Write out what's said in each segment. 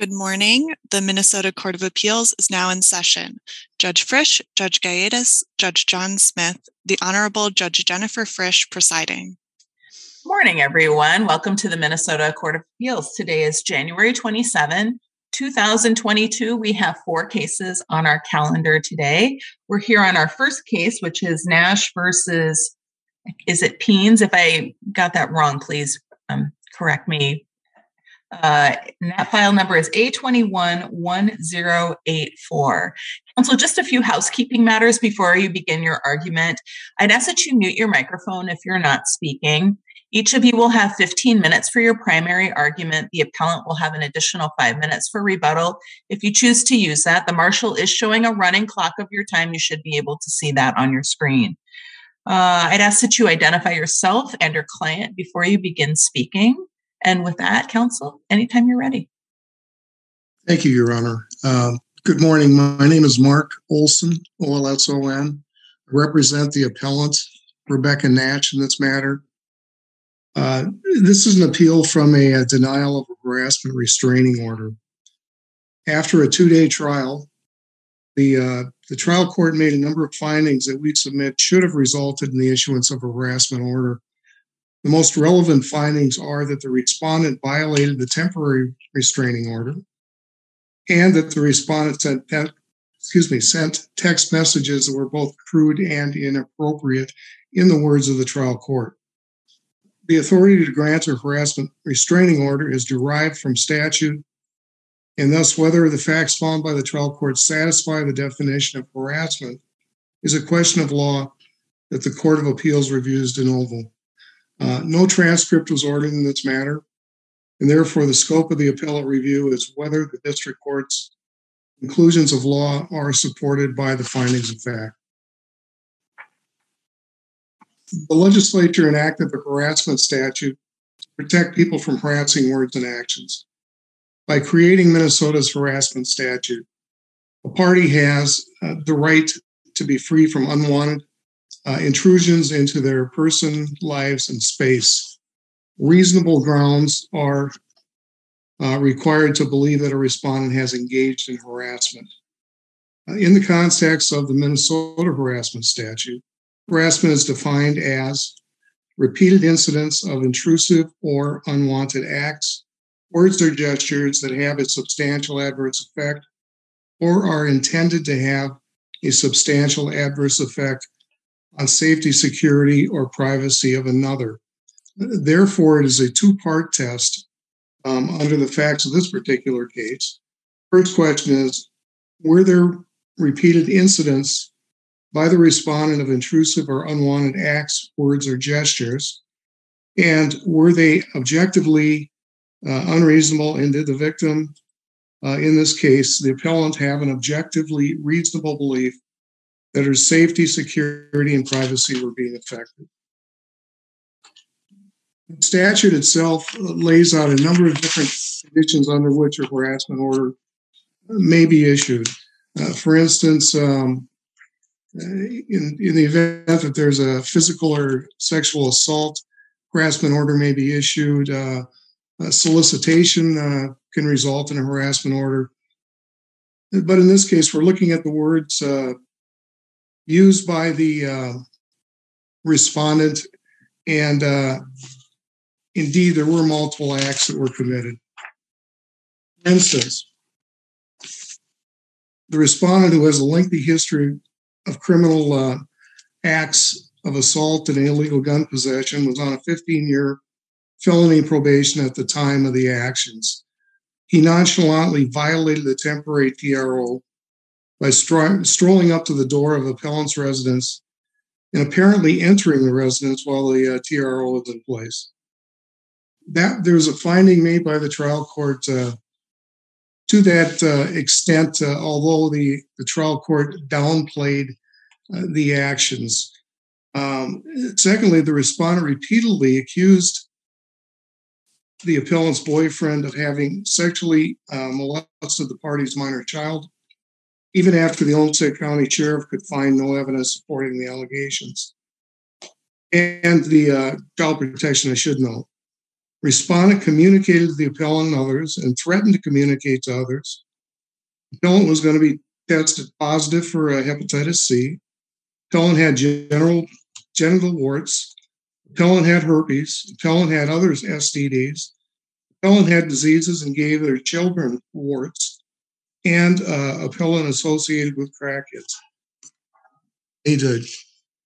Good morning. The Minnesota Court of Appeals is now in session. Judge Frisch, Judge Gaiatas, Judge John Smith, the Honorable Judge Jennifer Frisch presiding. Morning, everyone. Welcome to the Minnesota Court of Appeals. Today is January 27, 2022. We have 4 cases on our calendar today. We're here on our first case, which is Nash versus, is it Peens? If I got that wrong, please correct me. And that file number is A211084. Counsel, just a few housekeeping matters before you begin your argument. I'd ask that you mute your microphone if you're not speaking. Each of you will have 15 minutes for your primary argument. The appellant will have an additional 5 minutes for rebuttal. If you choose to use that, the marshal is showing a running clock of your time. You should be able to see that on your screen. I'd ask that you identify yourself and your client before you begin speaking. And with that, counsel, anytime you're ready. Thank you, Your Honor. Good morning. My name is Mark Olson, O-L-S-O-N. I represent the appellant, Rebecca Nash, in this matter. This is an appeal from a denial of a harassment restraining order. After a 2-day trial, the trial court made a number of findings that we submit should have resulted in the issuance of a harassment order. The most relevant findings are that the respondent violated the temporary restraining order and that the respondent sent text messages that were both crude and inappropriate in the words of the trial court. The authority to grant a harassment restraining order is derived from statute, and thus whether the facts found by the trial court satisfy the definition of harassment is a question of law that the Court of Appeals reviews de novo. No transcript was ordered in this matter, and therefore the scope of the appellate review is whether the district court's conclusions of law are supported by the findings of fact. The legislature enacted the harassment statute to protect people from harassing words and actions. By creating Minnesota's harassment statute, a party has the right to be free from unwanted intrusions into their person, lives, and space. Reasonable grounds are required to believe that a respondent has engaged in harassment. In the context of the Minnesota harassment statute, harassment is defined as repeated incidents of intrusive or unwanted acts, words or gestures that have a substantial adverse effect or are intended to have a substantial adverse effect on safety, security, or privacy of another. Therefore, it is a 2-part test under the facts of this particular case. First question is, were there repeated incidents by the respondent of intrusive or unwanted acts, words, or gestures? And were they objectively unreasonable, and did the victim, in this case, the appellant, have an objectively reasonable belief that her safety, security, and privacy were being affected? The statute itself lays out a number of different conditions under which a harassment order may be issued. For instance, in the event that there's a physical or sexual assault, harassment order may be issued. Solicitation can result in a harassment order. But in this case, we're looking at the words used by the respondent, and indeed, there were multiple acts that were committed. For instance, the respondent, who has a lengthy history of criminal acts of assault and illegal gun possession, was on a 15-year felony probation at the time of the actions. He nonchalantly violated the temporary TRO by strolling up to the door of the appellant's residence and apparently entering the residence while the TRO was in place. There's a finding made by the trial court to that extent, although the trial court downplayed the actions. Secondly, the respondent repeatedly accused the appellant's boyfriend of having sexually molested the party's minor child, even after the Olmsted County Sheriff could find no evidence supporting the allegations. And the child protection, I should note, Respondent communicated to the appellant and others and threatened to communicate to others. The appellant was going to be tested positive for hepatitis C. The appellant had genital warts. The appellant had herpes. The appellant had other STDs. The appellant had diseases and gave their children warts, and appellant associated with crackheads. Hey, Judge.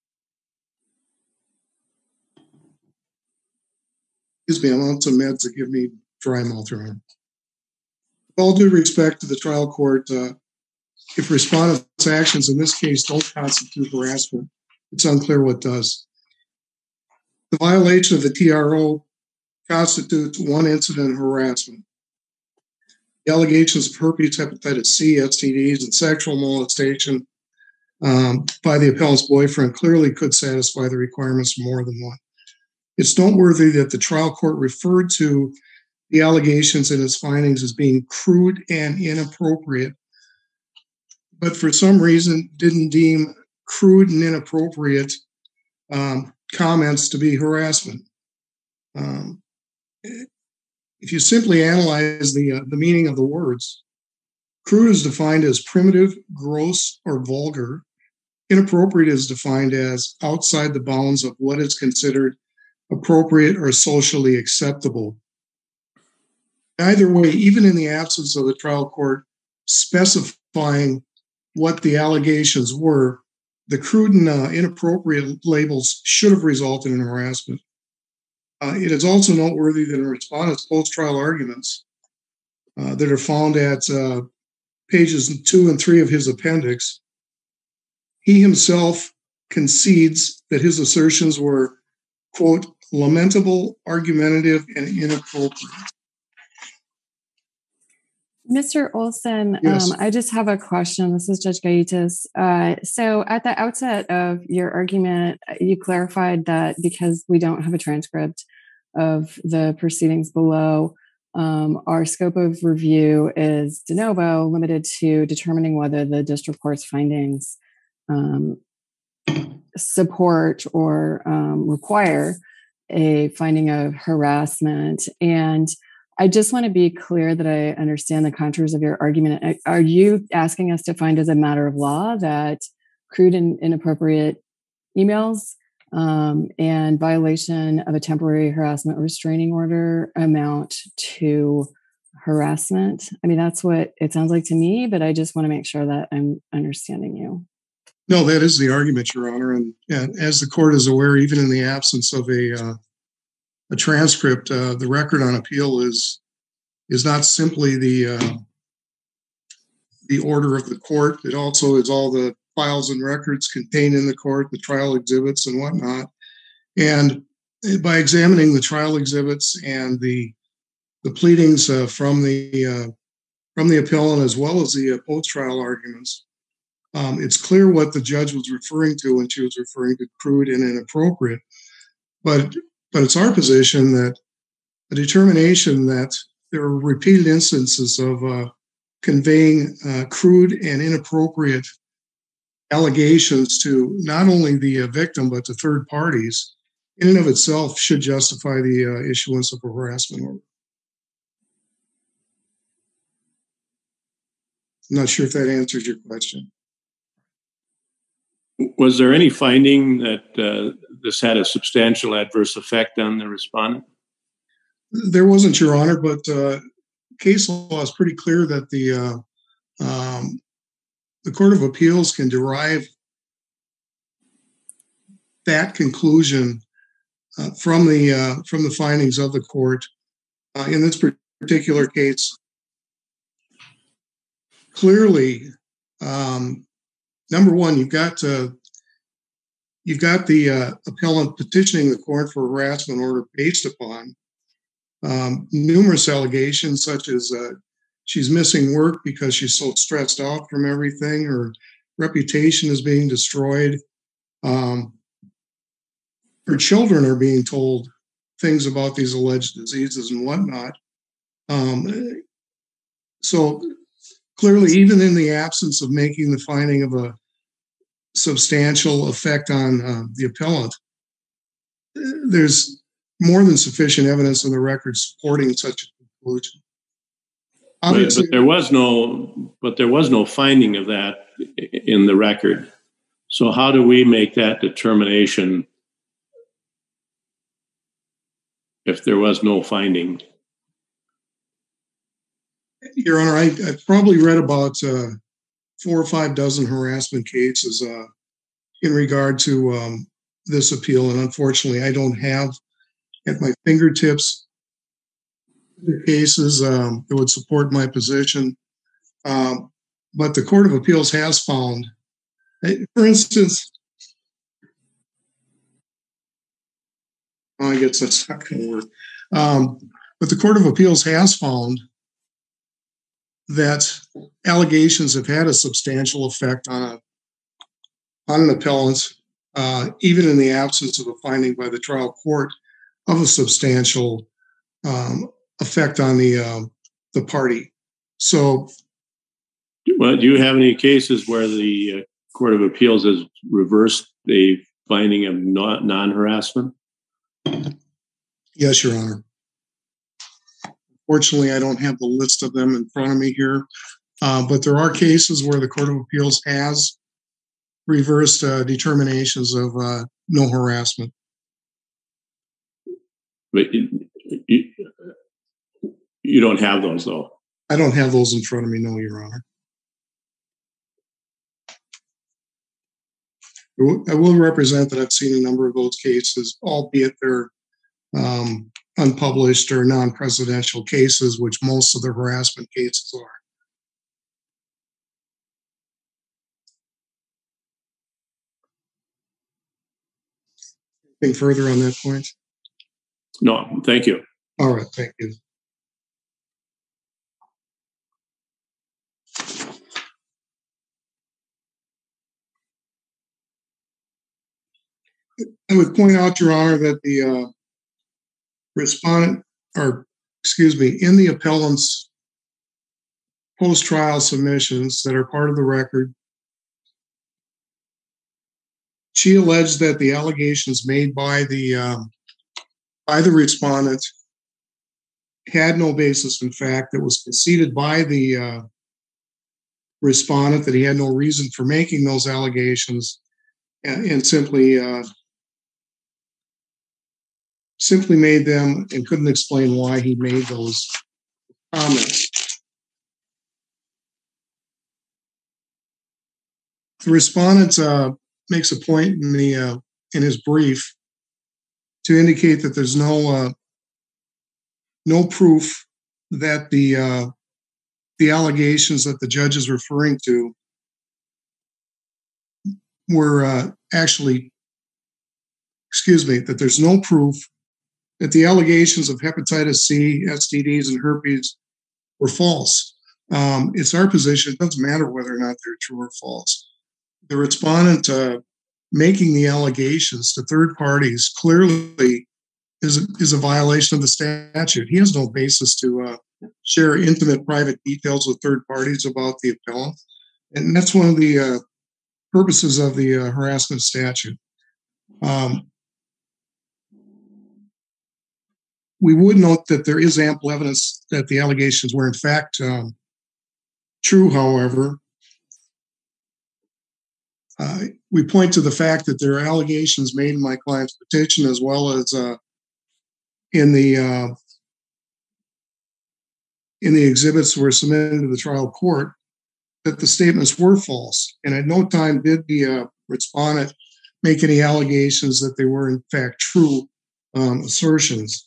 Excuse me, I'm on some meds that give me dry mouth around. With all due respect to the trial court, if respondent's actions in this case don't constitute harassment, it's unclear what does. The violation of the TRO constitutes one incident of harassment. The allegations of herpes, hepatitis C, STDs, and sexual molestation by the appellant's boyfriend clearly could satisfy the requirements for more than one. It's noteworthy that the trial court referred to the allegations in its findings as being crude and inappropriate, but for some reason didn't deem crude and inappropriate comments to be harassment. If you simply analyze the meaning of the words, crude is defined as primitive, gross, or vulgar. Inappropriate is defined as outside the bounds of what is considered appropriate or socially acceptable. Either way, even in the absence of the trial court specifying what the allegations were, the crude and inappropriate labels should have resulted in harassment. It is also noteworthy that in respondent's post-trial arguments that are found at pages 2 and 3 of his appendix, he himself concedes that his assertions were, quote, lamentable, argumentative, and inappropriate. Mr. Olson, yes. I just have a question. This is Judge Gaitis. So at the outset of your argument, you clarified that because we don't have a transcript of the proceedings below, our scope of review is de novo, limited to determining whether the district court's findings support or require a finding of harassment. And I just want to be clear that I understand the contours of your argument. Are you asking us to find as a matter of law that crude and inappropriate emails and violation of a temporary harassment restraining order amount to harassment? I mean, that's what it sounds like to me, but I just want to make sure that I'm understanding you. No, that is the argument, Your Honor. And as the court is aware, even in the absence of a transcript, the record on appeal is not simply the order of the court. It also is all the files and records contained in the court, the trial exhibits and whatnot. And by examining the trial exhibits and the pleadings from the appellant as well as the post-trial arguments, it's clear what the judge was referring to when she was referring to crude and inappropriate. But it's our position that a determination that there are repeated instances of conveying crude and inappropriate allegations to not only the victim but to third parties in and of itself should justify the issuance of a harassment order. I'm not sure if that answers your question. Was there any finding that this had a substantial adverse effect on the respondent? There wasn't, Your Honor, but case law is pretty clear that the Court of Appeals can derive that conclusion from the findings of the court. In this particular case, clearly, number one, you've got the appellant petitioning the court for a harassment order based upon numerous allegations, such as she's missing work because she's so stressed out from everything. Her reputation is being destroyed. Her children are being told things about these alleged diseases and whatnot. So clearly, even in the absence of making the finding of a substantial effect on the appellant, there's more than sufficient evidence in the record supporting such a conclusion. Obviously, but there was no finding of that in the record. So how do we make that determination if there was no finding? Your Honor, I've probably read about 4 or 5 dozen harassment cases in regard to this appeal, and unfortunately, I don't have at my fingertips the cases that would support my position. But the Court of Appeals has found, for instance, I guess that's not going to work. But the Court of Appeals has found that allegations have had a substantial effect on an appellant, even in the absence of a finding by the trial court of a substantial effect on the party. So, well, do you have any cases where the Court of Appeals has reversed a finding of non-harassment? Yes, Your Honor. Fortunately, I don't have the list of them in front of me here, but there are cases where the Court of Appeals has reversed determinations of no harassment. But you don't have those, though? I don't have those in front of me, no, Your Honor. I will represent that I've seen a number of those cases, albeit they're unpublished or non-presidential cases, which most of the harassment cases are. Anything further on that point? No, thank you. All right, thank you. I would point out, Your Honor, that the respondent, or excuse me, in the appellant's post-trial submissions that are part of the record, she alleged that the allegations made by the respondent had no basis in fact. That was conceded by the respondent that he had no reason for making those allegations, and simply made them and couldn't explain why he made those comments. The respondent makes a point in his brief to indicate that there's no proof that the allegations that the judge is referring to were actually, that there's no proof that the allegations of hepatitis C, STDs, and herpes were false. It's our position, it doesn't matter whether or not they're true or false. The respondent making the allegations to third parties clearly is a violation of the statute. He has no basis to share intimate private details with third parties about the appellant. And that's one of the purposes of the harassment statute. We would note that there is ample evidence that the allegations were in fact true, however. We point to the fact that there are allegations made in my client's petition as well as in the exhibits that were submitted to the trial court that the statements were false. And at no time did the respondent make any allegations that they were in fact true assertions.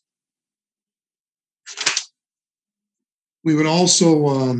We would also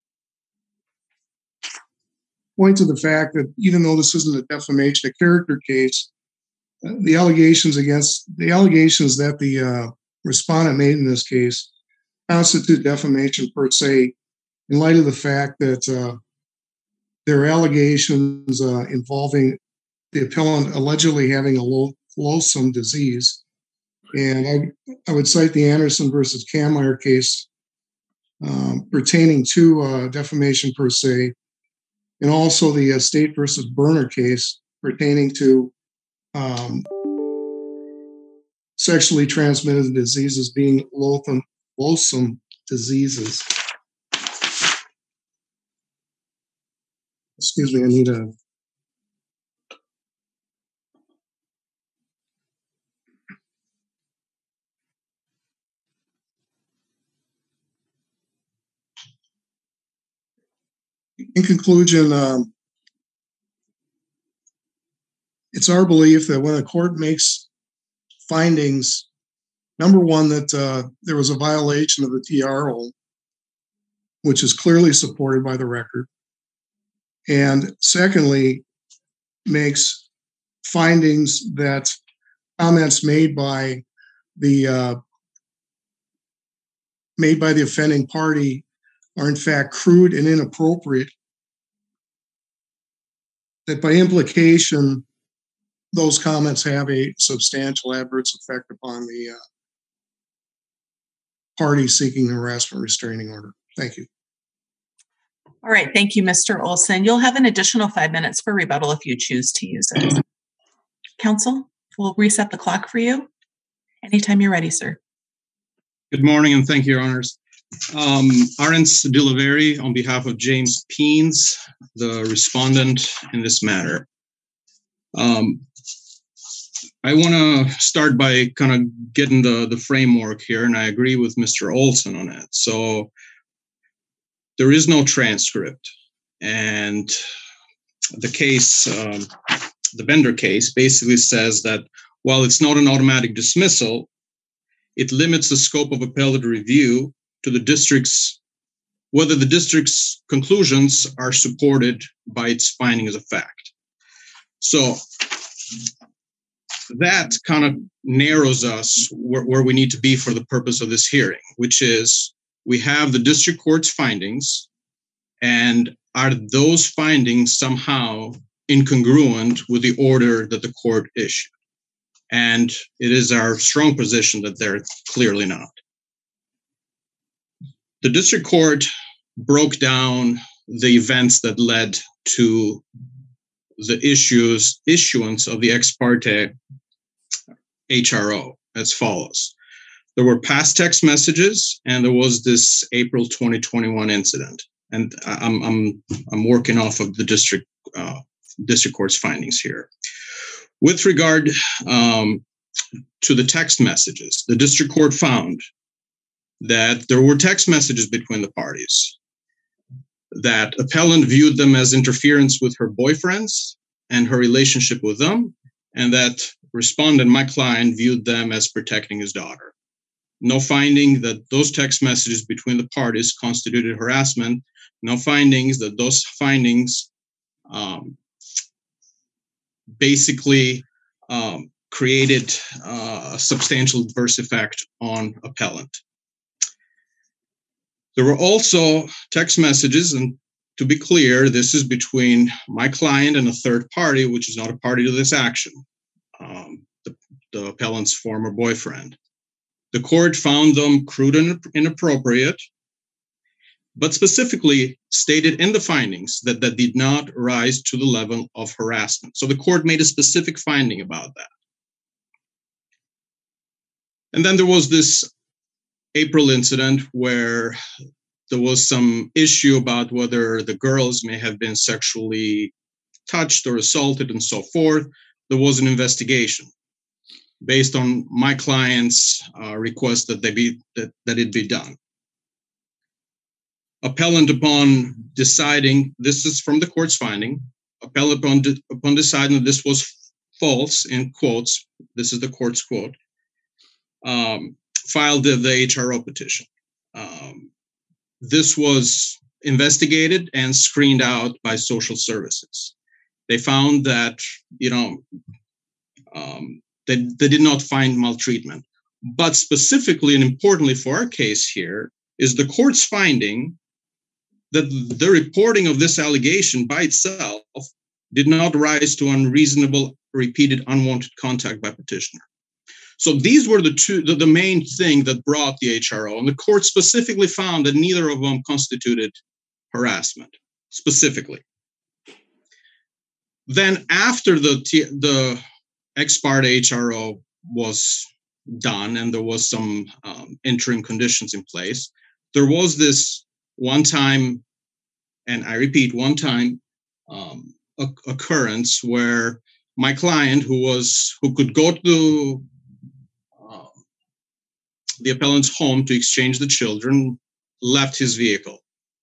point to the fact that even though this isn't a defamation, a character case, the allegations that the respondent made in this case constitute defamation per se, in light of the fact that there are allegations involving the appellant allegedly having a loathsome disease. And I would cite the Anderson versus Kammeyer case pertaining to defamation per se, and also the State versus Berner case pertaining to sexually transmitted diseases being loathsome diseases. Excuse me, I need a... In conclusion, it's our belief that when a court makes findings, number one, that there was a violation of the TRO, which is clearly supported by the record, and secondly, makes findings that comments made by the offending party are in fact crude and inappropriate, that by implication, those comments have a substantial adverse effect upon the party seeking the harassment restraining order. Thank you. All right. Thank you, Mr. Olson. You'll have an additional 5 minutes for rebuttal if you choose to use it. Counsel, we'll reset the clock for you. Anytime you're ready, sir. Good morning, and thank you, Your Honors. Arends Dilaveri, on behalf of James Peens, the respondent in this matter. I want to start by kind of getting the framework here, and I agree with Mr. Olson on that. So there is no transcript, and the case, the Bender case, basically says that while it's not an automatic dismissal, it limits the scope of appellate review to the district's, whether the district's conclusions are supported by its finding as a fact. So that kind of narrows us where we need to be for the purpose of this hearing, which is we have the district court's findings, and are those findings somehow incongruent with the order that the court issued? And it is our strong position that they're clearly not. The district court broke down the events that led to the issuance of the ex parte HRO as follows. There were past text messages, and there was this April 2021 incident. And I'm working off of the district court's findings here. With regard to the text messages, the district court found that there were text messages between the parties, that appellant viewed them as interference with her boyfriends and her relationship with them, and that respondent, my client, viewed them as protecting his daughter. No finding that those text messages between the parties constituted harassment. No findings that those findings basically created a substantial adverse effect on appellant. There were also text messages, and to be clear, this is between my client and a third party, which is not a party to this action, the appellant's former boyfriend. The court found them crude and inappropriate, but specifically stated in the findings that that did not rise to the level of harassment. So the court made a specific finding about that. And then there was this April incident where there was some issue about whether the girls may have been sexually touched or assaulted and so forth. There was an investigation based on my client's request that it be done. Appellant, upon deciding, this is from the court's finding, appellant upon deciding that this was false, in quotes, this is the court's quote, filed the HRO petition. This was investigated and screened out by social services. They found that, they did not find maltreatment. But specifically and importantly for our case here is the court's finding that the reporting of this allegation by itself did not rise to unreasonable, repeated, unwanted contact by petitioner. So these were the main thing that brought the HRO, and the court specifically found that neither of them constituted harassment, specifically. Then after the ex parte HRO was done, and there was some interim conditions in place. There was this one time, and I repeat, one time occurrence where my client, who could go to the appellant's home to exchange the children, left his vehicle.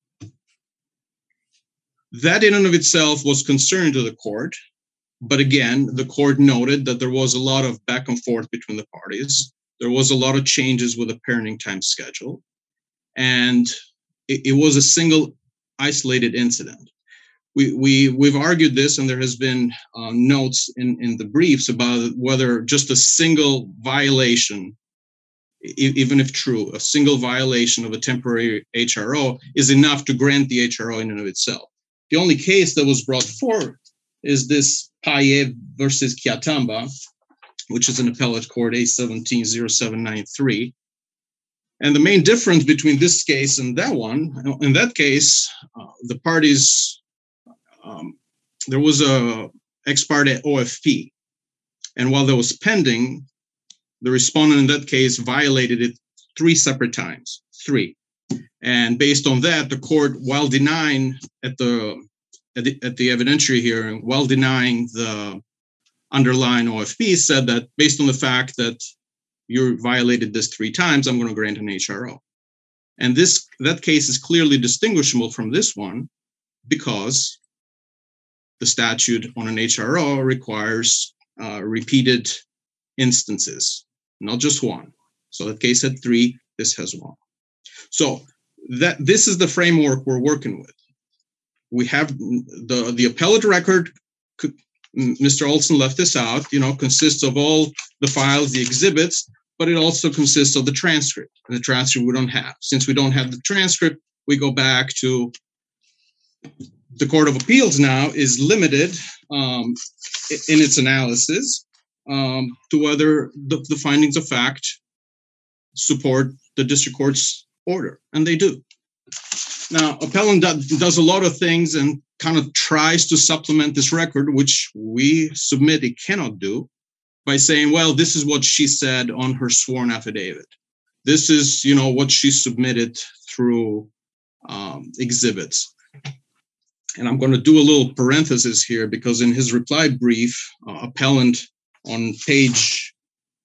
That in and of itself was concerning to the court. But again, the court noted that there was a lot of back and forth between the parties. There was a lot of changes with the parenting time schedule. And it was a single isolated incident. We've argued this, and there has been notes in the briefs about whether just a single violation, even if true, a single violation of a temporary HRO is enough to grant the HRO in and of itself. The only case that was brought forward is this Paye versus Kiatamba, which is an appellate court A170793. And the main difference between this case and that one, in that case, the parties, there was a ex parte OFP. And while that was pending, the respondent in that case violated it 3 separate times, 3. And based on that, the court, while denying at the evidentiary hearing, while denying the underlying OFP, said that based on the fact that you violated this 3 times, I'm going to grant an HRO. And that case is clearly distinguishable from this one because the statute on an HRO requires repeated instances, not just one. So that case had 3, this has 1. So this is the framework we're working with. We have the appellate record. Mr. Olson left this out, consists of all the files, the exhibits, but it also consists of the transcript. And the transcript we don't have. Since we don't have the transcript, we go back to the Court of Appeals now is limited in its analysis to whether the findings of fact support the district court's order, and they do. Now, appellant does a lot of things and kind of tries to supplement this record, which we submit it cannot do, by saying, well, this is what she said on her sworn affidavit. This is, what she submitted through exhibits. And I'm going to do a little parenthesis here because in his reply brief, appellant on page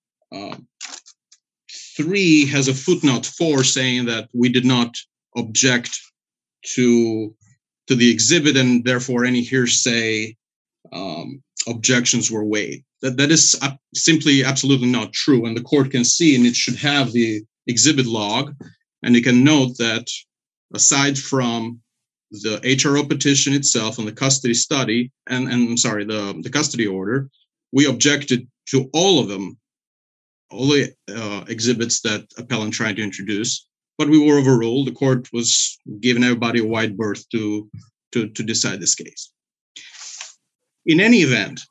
3 has a footnote 4 saying that we did not object to the exhibit and therefore any hearsay objections were weighed. That is simply absolutely not true, and the court can see, and it should have the exhibit log, and it can note that aside from the HRO petition itself and the custody study, the custody order, we objected to all of them, all the exhibits that appellant tried to introduce, but we were overruled. The court was giving everybody a wide berth to decide this case. In any event,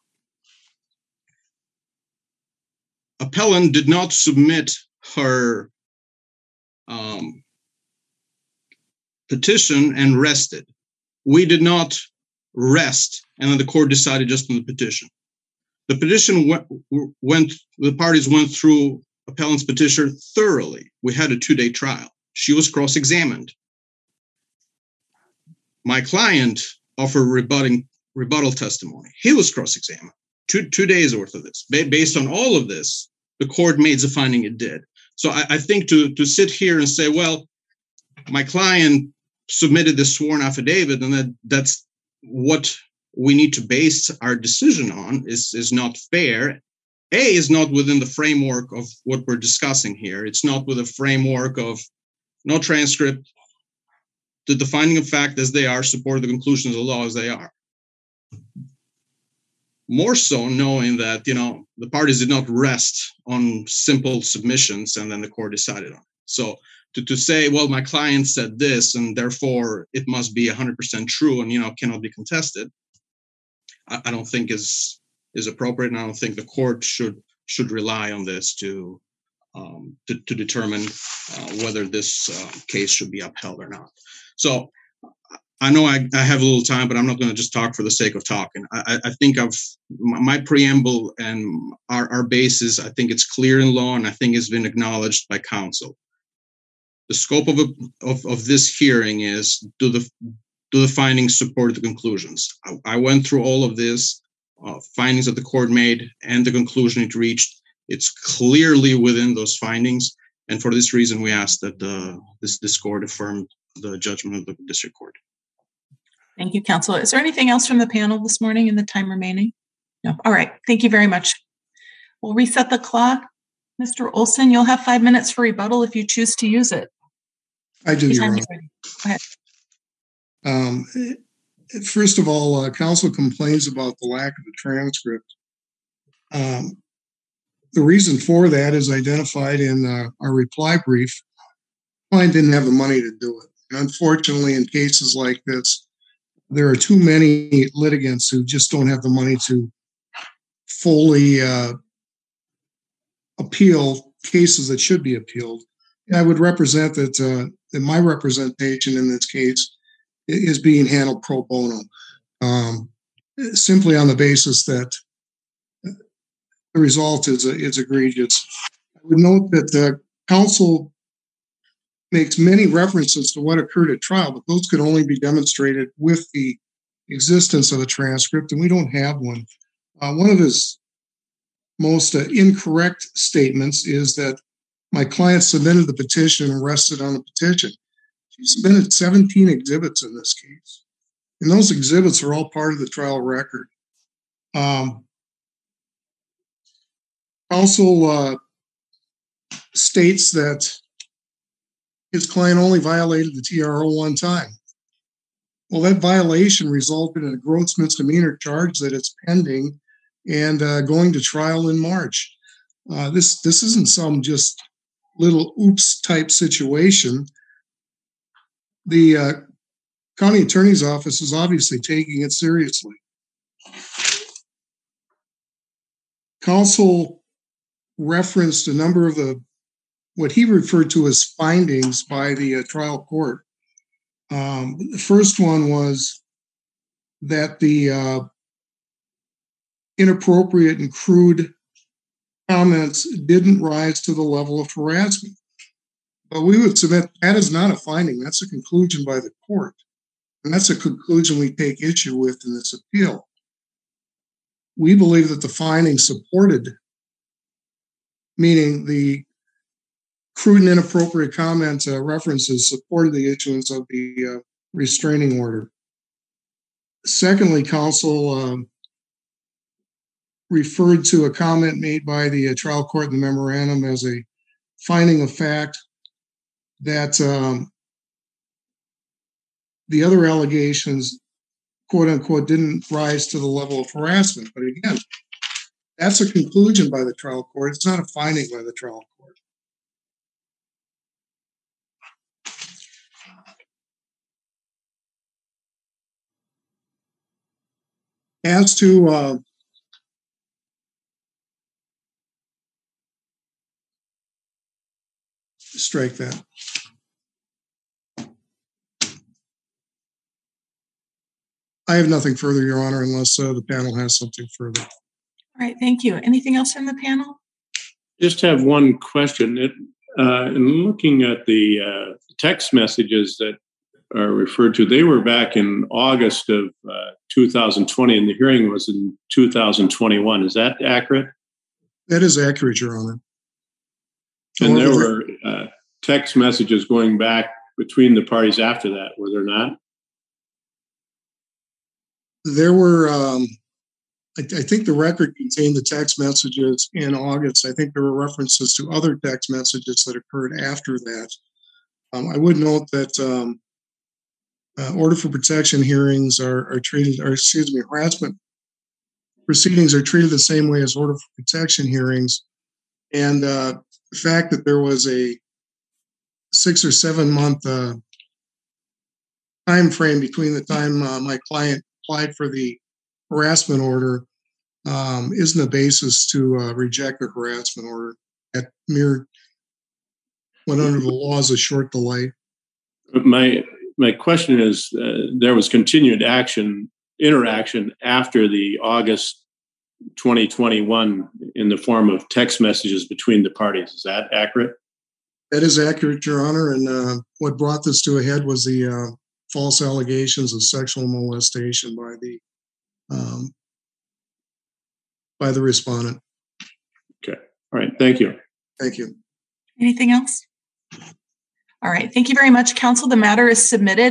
appellant did not submit her petition and rested. We did not rest, and then the court decided just on the petition. The petition the parties went through appellant's petition thoroughly. We had a 2-day trial. She was cross-examined. My client offered rebuttal testimony. He was cross-examined. 2 days worth of this. Based on all of this, the court made the finding it did. So I think to sit here and say, well, my client submitted this sworn affidavit and that's what we need to base our decision on is not fair. Is not within the framework of what we're discussing here. It's not with a framework of no transcript, the finding of fact as they are, support the conclusions of the law as they are. More so knowing that, the parties did not rest on simple submissions and then the court decided on it. So to say, well, my client said this and therefore it must be 100% true and, cannot be contested, I don't think is appropriate. And I don't think the court should rely on this to determine whether this case should be upheld or not. So I know I have a little time, but I'm not going to just talk for the sake of talking. I think my preamble and our basis, I think it's clear in law, and I think it's been acknowledged by counsel. The scope of this hearing is, do the findings support the conclusions? I went through all of this, findings that the court made and the conclusion it reached. It's clearly within those findings, and for this reason, we ask that this court affirm the judgment of the district court. Thank you, counsel. Is there anything else from the panel this morning in the time remaining? No. All right. Thank you very much. We'll reset the clock. Mr. Olson, you'll have 5 minutes for rebuttal if you choose to use it. I do, Your Honor. Go ahead. First of all, counsel complains about the lack of a transcript. The reason for that is identified in our reply brief. Client didn't have the money to do it. And unfortunately, in cases like this, there are too many litigants who just don't have the money to fully appeal cases that should be appealed. And I would represent that my representation in this case is being handled pro bono, simply on the basis that the result is egregious. I would note that the counsel makes many references to what occurred at trial, but those could only be demonstrated with the existence of a transcript, and we don't have one. One of his most incorrect statements is that my client submitted the petition and rested on the petition. She submitted 17 exhibits in this case, and those exhibits are all part of the trial record. Counsel states that his client only violated the TRO one time. Well, that violation resulted in a gross misdemeanor charge that is pending and going to trial in March. This isn't some just little oops type situation. The county attorney's office is obviously taking it seriously. Counsel referenced a number of what he referred to as findings by the trial court. The first one was that the inappropriate and crude comments didn't rise to the level of harassment. But we would submit that is not a finding. That's a conclusion by the court. And that's a conclusion we take issue with in this appeal. We believe that the findings supported, meaning the crude and inappropriate comment references supported the issuance of the restraining order. Secondly, counsel referred to a comment made by the trial court in the memorandum as a finding of fact that the other allegations, quote unquote, didn't rise to the level of harassment. But again, that's a conclusion by the trial court. It's not a finding by the trial court. As to strike that. I have nothing further, Your Honor, unless the panel has something further. All right, thank you. Anything else from the panel? Just have one question. In looking at the text messages that are referred to, they were back in August of 2020, and the hearing was in 2021. Is that accurate? That is accurate, Your Honor. And there were text messages going back between the parties after that, were there not? There were, I think the record contained the text messages in August. I think there were references to other text messages that occurred after that. I would note that order for protection hearings are treated, or excuse me, harassment proceedings are treated the same way as order for protection hearings. And the fact that there was a 6 or 7 month time frame between the time my client applied for the harassment order isn't a basis to reject a harassment order. That mere went under the law as a short delay. my question is, there was continued interaction after the August 2021 in the form of text messages between the parties. Is that accurate? That is accurate, Your Honor. And what brought this to a head was the false allegations of sexual molestation by the respondent. Okay. All right. Thank you. Thank you. Anything else? All right. Thank you very much, counsel. The matter is submitted.